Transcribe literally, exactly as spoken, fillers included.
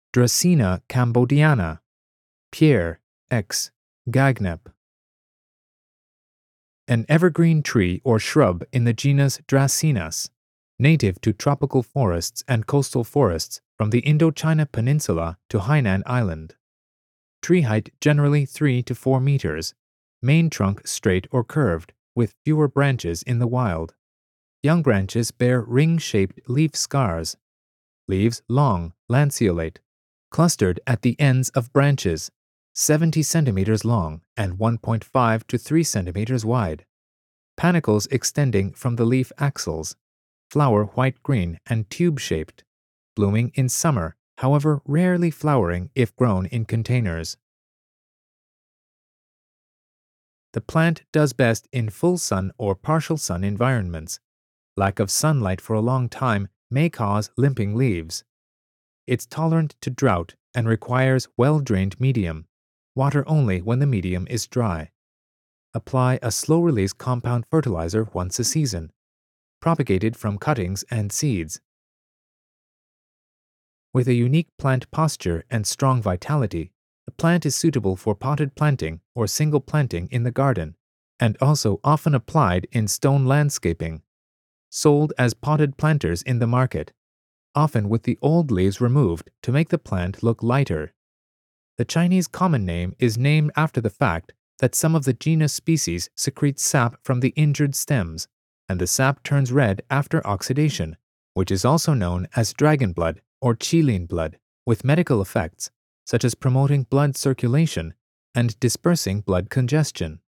Dracena cambodiana, Pierre X. Gagnep. An evergreen tree or shrub in the genus Dracaenas, native to tropical forests and coastal forests from the Indochina Peninsula to Hainan Island. Tree height generally three to four meters, main trunk straight or curved, with fewer branches in the wild. Young branches bear ring-shaped leaf scars. Leaves long, lanceolate, clustered at the ends of branches, seventy centimeters long and one point five to three centimeters wide. Panicles extending from the leaf axils. Flower white-green and tube-shaped. Blooming in summer, however rarely flowering if grown in containers. The plant does best in full sun or partial sun environments. Lack of sunlight for a long time may cause limping leaves. It's tolerant to drought and requires well-drained medium, water only when the medium is dry. Apply a slow-release compound fertilizer once a season. Propagated from cuttings and seeds. With a unique plant posture and strong vitality, the plant is suitable for potted planting or single planting in the garden, and also often applied in stone landscaping. Sold as potted planters in the market, often with the old leaves removed to make the plant look lighter. The Chinese common name is named after the fact that some of the genus species secrete sap from the injured stems, and the sap turns red after oxidation, which is also known as dragon blood or qilin blood, with medical effects such as promoting blood circulation and dispersing blood congestion.